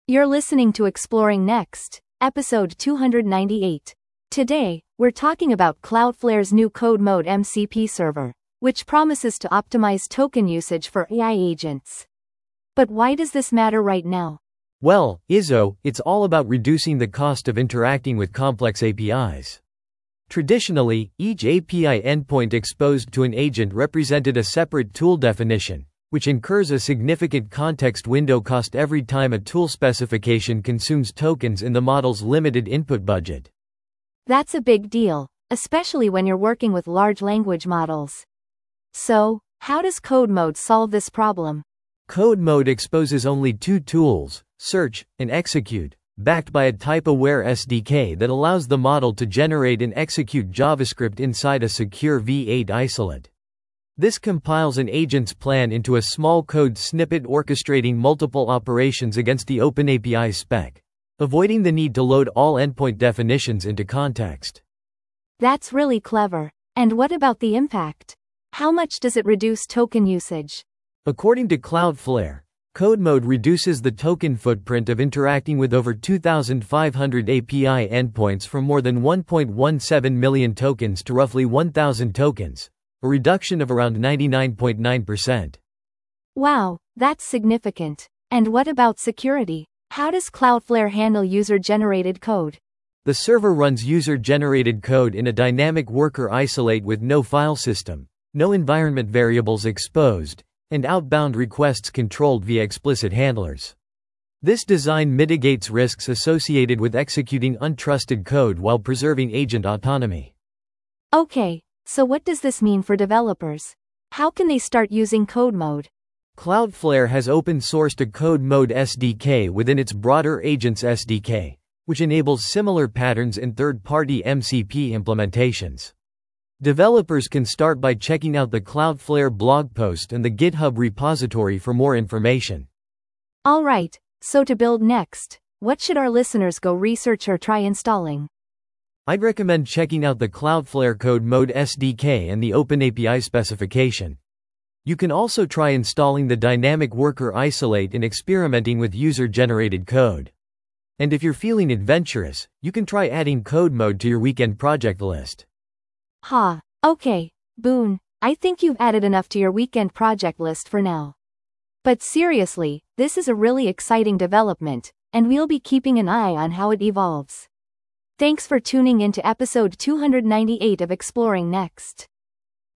You're listening to Exploring Next, episode 298. Today, we're talking about Cloudflare's new Code Mode MCP server, which promises to optimize token usage for AI agents. But why does this matter right now? Well, Izzo, it's all about reducing the cost of interacting with complex APIs. Traditionally, each API endpoint exposed to an agent represented a separate tool definition, which incurs a significant context window cost every time a tool specification consumes tokens in the model's limited input budget. That's a big deal, especially when you're working with large language models. So, how does Code Mode solve this problem? Code Mode exposes only two tools, search and execute, backed by a type-aware SDK that allows the model to generate and execute JavaScript inside a secure V8 isolate. This compiles an agent's plan into a small code snippet orchestrating multiple operations against the OpenAPI spec, avoiding the need to load all endpoint definitions into context. That's really clever. And what about the impact? How much does it reduce token usage? According to Cloudflare, Code Mode reduces the token footprint of interacting with over 2,500 API endpoints from more than 1.17 million tokens to roughly 1,000 tokens, a reduction of around 99.9%. Wow, that's significant. And what about security? How does Cloudflare handle user-generated code? The server runs user-generated code in a dynamic worker isolate with no file system, no environment variables exposed, and outbound requests controlled via explicit handlers. This design mitigates risks associated with executing untrusted code while preserving agent autonomy. Okay, so what does this mean for developers? How can they start using Code Mode? Cloudflare has open-sourced a Code Mode SDK within its broader Agents SDK, which enables similar patterns in third-party MCP implementations. Developers can start by checking out the Cloudflare blog post and the GitHub repository for more information. Alright, so to build next, what should our listeners go research or try installing? I'd recommend checking out the Cloudflare Code Mode SDK and the OpenAPI specification. You can also try installing the Dynamic Worker Isolate and experimenting with user-generated code. And if you're feeling adventurous, you can try adding Code Mode to your weekend project list. Okay, Boone, I think you've added enough to your weekend project list for now. But seriously, this is a really exciting development, and we'll be keeping an eye on how it evolves. Thanks for tuning in to episode 298 of Exploring Next.